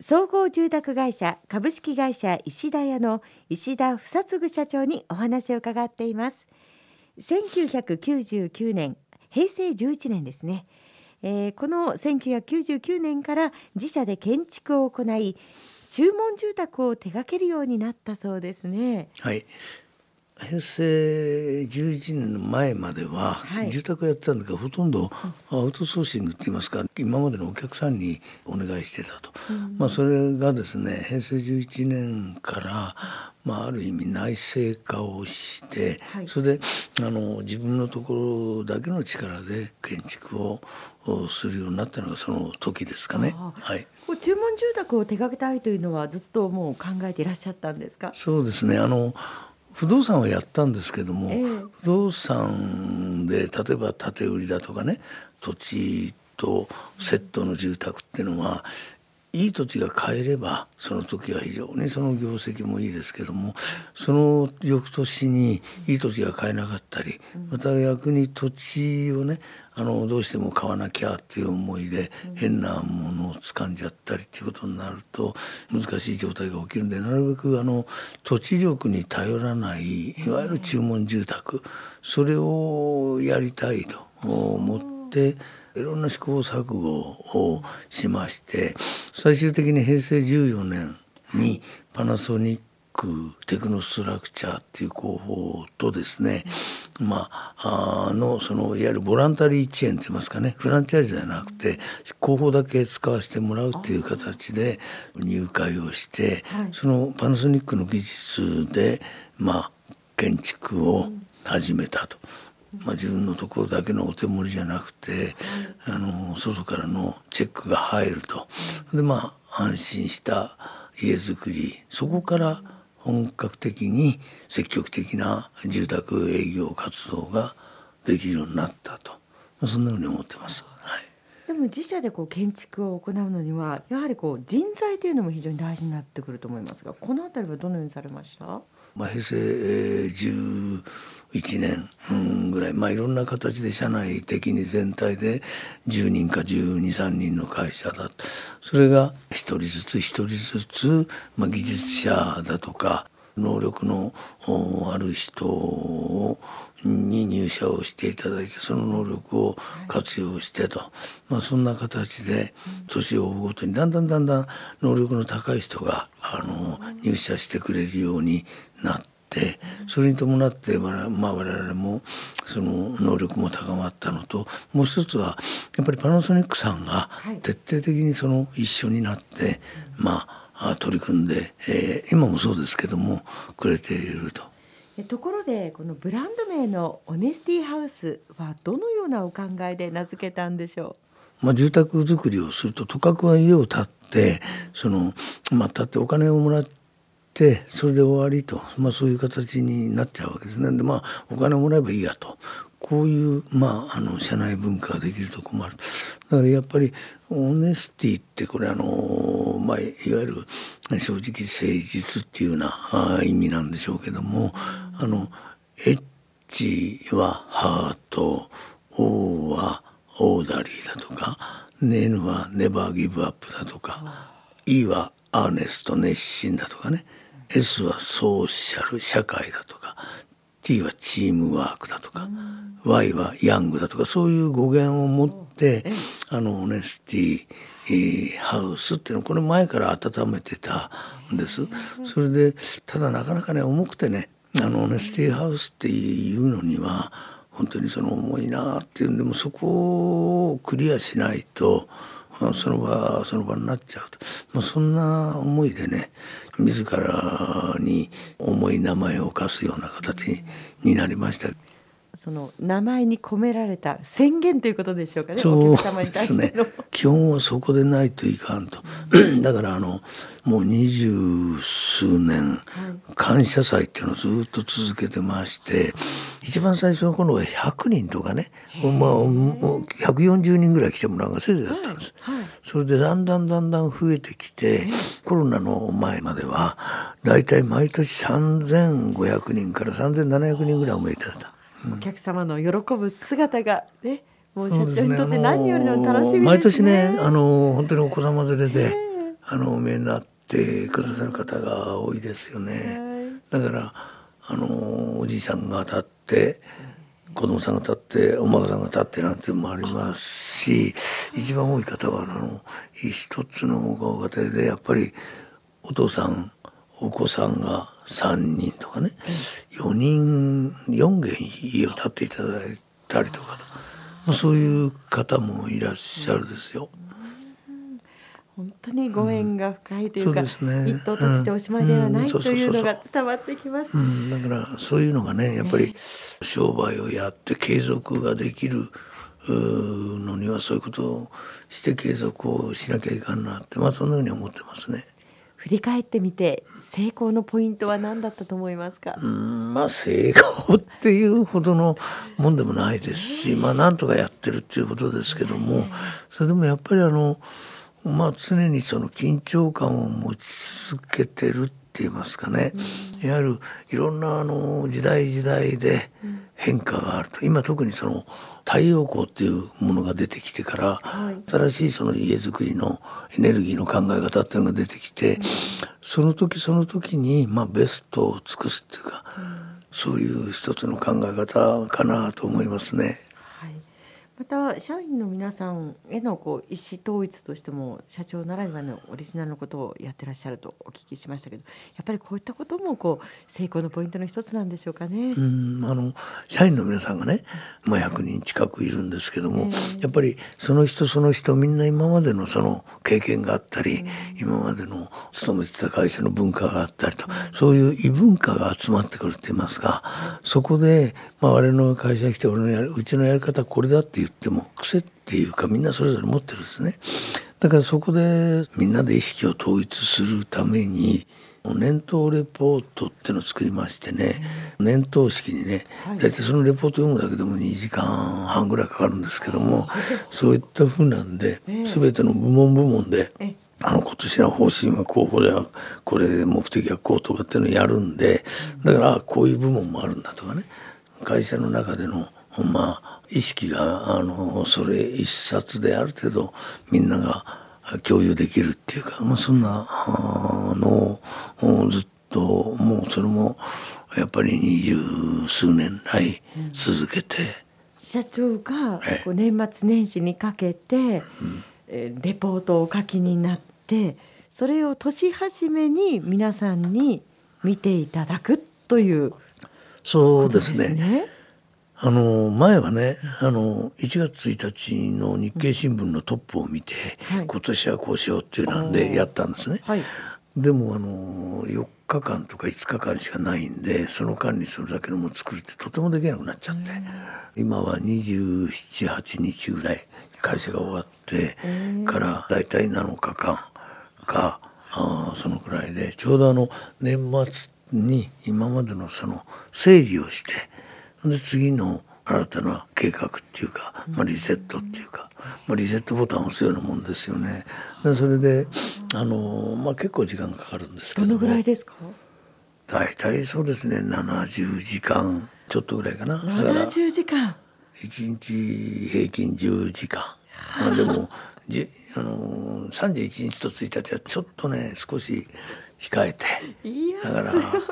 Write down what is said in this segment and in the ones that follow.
総合住宅会社株式会社石田屋の石田房嗣社長にお話を伺っています。1999年、平成11年ですね。この1999年から自社で建築を行い、注文住宅を手掛けるようになったそうですね。 はい、平成11年の前までは住宅をやってたんだけど、ほとんどアウトソーシングって言いますか、今までのお客さんにお願いしてたと、それがですね、平成11年から、ある意味内製化をして、それで自分のところだけの力で建築をするようになったのがその時ですかね。 注文住宅を手掛けたいというのはずっともう考えていらっしゃったんですか？ そうですね、不動産はやったんですけども、不動産で例えば建て売りだとかね、土地とセットの住宅っていうのは、いい土地が買えればその時は非常にその業績もいいですけども、その翌年にいい土地が買えなかったり、また逆に土地をねどうしても買わなきゃっていう思いで変なものを掴んじゃったりっていうことになると難しい状態が起きるんで、なるべく土地力に頼らないいわゆる注文住宅、それをやりたいと思っていろんな試行錯誤をしまして、最終的に平成14年にパナソニックテクノストラクチャーっていう工法とですね、そのいわゆるボランタリーチェーンといいますかね、フランチャイズじゃなくて工法だけ使わせてもらうっていう形で入会をして、そのパナソニックの技術で建築を始めたと。自分のところだけのお手盛りじゃなくて、外からのチェックが入ると。で安心した家づくり、そこから本格的に積極的な住宅営業活動ができるようになったと、そんなふうに思ってます。 でも自社で建築を行うのにはやはり人材というのも非常に大事になってくると思いますが、このあたりはどのようにされました？ 平成11年ぐらい、いろんな形で社内的に全体で10人か12、3人の会社だ。それが一人ずつ、技術者だとか能力のある人に入社をしていただいて、その能力を活用してと、そんな形で年を追うごとにだんだん能力の高い人が入社してくれるようになって、それに伴って我々もその能力も高まったのと、もう一つはやっぱりパナソニックさんが徹底的に一緒になって取り組んで、今もそうですけどもくれていると。 ところでこのブランド名のオネスティハウスはどのようなお考えで名付けたんでしょう？住宅づくりをすると、とかくは家を建って建ってお金をもらってそれで終わりと、そういう形になっちゃうわけですね。でお金をもらえばいいやと、こういう社内文化ができると困る。だからやっぱりオネスティってこれいわゆる正直誠実っていうような意味なんでしょうけども、H はハート、O はオーダリーだとか、N はネバーギブアップだとか、E はアーネスト熱心だとかね、S はソーシャル社会だとか、T はチームワークだとか、Y はヤングだとか、そういう語源を持ってオネスティハウスっていうのをこれ前から温めてたんです。それでただなかなかね重くてね、オネスティハウスっていうのには本当に重いなっていうんで、もそこをクリアしないとその場になっちゃうと、そんな思いでね、自らに重い名前を課すような形になりました。 その名前に込められた宣言ということでしょうかね。 そうですね。基本はそこでないといかんと。だからもう20数年、感謝祭っていうのをずっと続けてまして、一番最初の頃は100人とかね、140人ぐらい来てもらうのがせいぜいだったんです。それでだんだん増えてきて、コロナの前まではだいたい毎年3500人から3700人ぐらいおめでた。 お客様の喜ぶ姿がね、もう社長にとって何よりの楽しみですね。 毎年ね、本当にお子様連れでお見えになってくださる方が多いですよね。だからおじいさんが立って子供さんが立ってお孫さんが立ってなんていうのもありますし、一番多い方は一つのご家庭でやっぱりお父さんお子さんが3人とかね、4軒家を建っていただいたりとか、そういう方もいらっしゃるですよ。 本当にご縁が深いというか、 そうですね、 一棟建てておしまいではないというのが伝わってきます。 だからそういうのがね、やっぱり商売をやって継続ができるのにはそういうことをして継続をしなきゃいかんなって、そんなふうに思ってますね。 振り返ってみて成功のポイントは何だったと思いますか？ 成功っていうほどのもんでもないですし、なんとかやってるっていうことですけども、それでもやっぱり常にその緊張感を持ち続けてるって言いますかね、やはりいろんな時代時代で変化があると、今特にその太陽光っていうものが出てきてから、新しいその家づくりのエネルギーの考え方っていうのが出てきて、その時その時にベストを尽くすっていうか、そういう一つの考え方かなと思いますね。 また社員の皆さんへの意思統一としても社長ならではのオリジナルのことをやってらっしゃるとお聞きしましたけど、やっぱりこういったことも成功のポイントの一つなんでしょうかね。 社員の皆さんがね、100人近くいるんですけども、やっぱりその人その人みんな今までのその経験があったり、今までの勤めてた会社の文化があったりと、そういう異文化が集まってくるって言いますか、そこで、我々の会社に来てうちのやり方はこれだって言っても癖っていうかみんなそれぞれ持ってるんですね。だからそこでみんなで意識を統一するために年頭レポートっていうのを作りましてね、年頭式にね、大体そのレポート読むだけでも2時間半ぐらいかかるんですけども、そういった風なんで全ての部門で今年の方針はこうでこれ目的はこうとかっていうのをやるんで、だからこういう部門もあるんだとかね、会社の中での意識がそれ一冊である程度みんなが共有できるっていうか、そんなのをずっとそれもやっぱり20数年来続けて、 社長が年末年始にかけてレポートをお書きになって、それを年始めに皆さんに見ていただくというそうですね。前はね1月1日の日経新聞のトップを見て、今年はこうしようっていうなんでやったんですね。でも4日間とか5日間しかないんで、その間にそれだけのもの作るってとてもできなくなっちゃって、今は27、8日ぐらい会社が終わってからだいたい7日間かそのくらいで、ちょうど年末に今までのその整理をして、で次の新たな計画っていうか、リセットっていうか、リセットボタンを押すようなもんですよね。でそれで結構時間かかるんですけども。 どのぐらいですか？ 大体そうですね、70時間ちょっとぐらいかな。 70時間。 1日平均10時間。でも31日と1日はちょっとね少し控えて、だから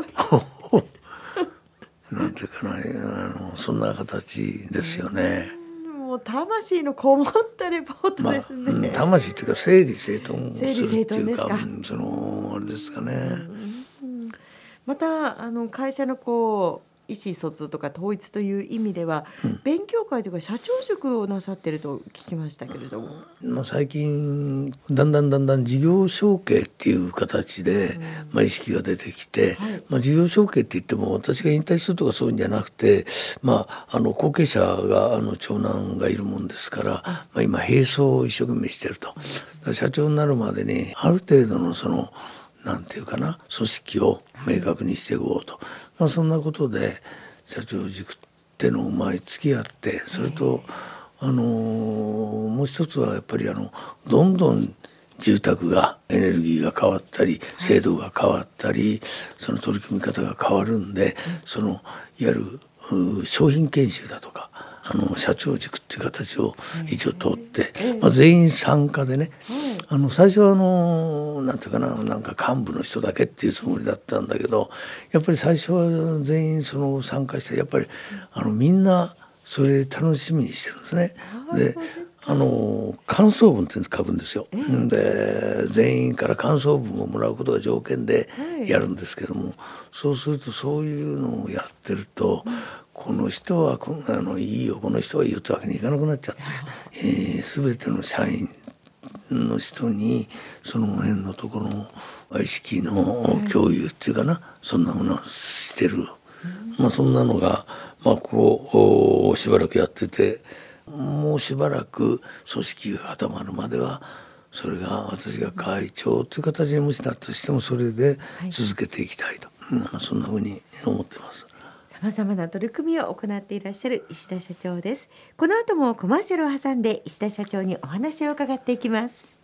なんていうかな、そんな形ですよね。 もう魂のこもったレポートですね。 魂っていうか整理整頓をするっていうか、あれですかね。 また会社の意思疎通とか統一という意味では、勉強会とか社長塾をなさっていると聞きましたけれども、 最近だんだん事業承継っていう形で、意識が出てきて、事業承継って言っても私が引退するとかそういうんじゃなくて、後継者が長男がいるもんですから、今並走を一生懸命してると。社長になるまでにある程度のなんていうかな、組織を明確にしていこうと、そんなことで社長塾ってのを毎月やって、それともう一つはやっぱりどんどん住宅がエネルギーが変わったり制度が変わったり、その取り組み方が変わるんで、いわゆる商品研修だとか社長塾っていう形を一応取って、全員参加でね、最初はなんていうかな、なんか幹部の人だけっていうつもりだったんだけど、やっぱり最初は全員参加して、やっぱりみんなそれ楽しみにしてるんですね。で感想文って書くんですよ。で全員から感想文をもらうことが条件でやるんですけども、そうするとそういうのをやってると、この人はいいよ、この人はいいよってわけにいかなくなっちゃって、全ての社員の人にその辺のところの意識の共有っていうかな、そんなものをしてる。そんなのがこうしばらくやってて、もうしばらく組織が固まるまではそれが私が会長という形にもしなったとしてもそれで続けていきたいと、そんなふうに思ってます。 さまざまな取り組みを行っていらっしゃる石田社長です。この後もコマーシャルを挟んで石田社長にお話を伺っていきます。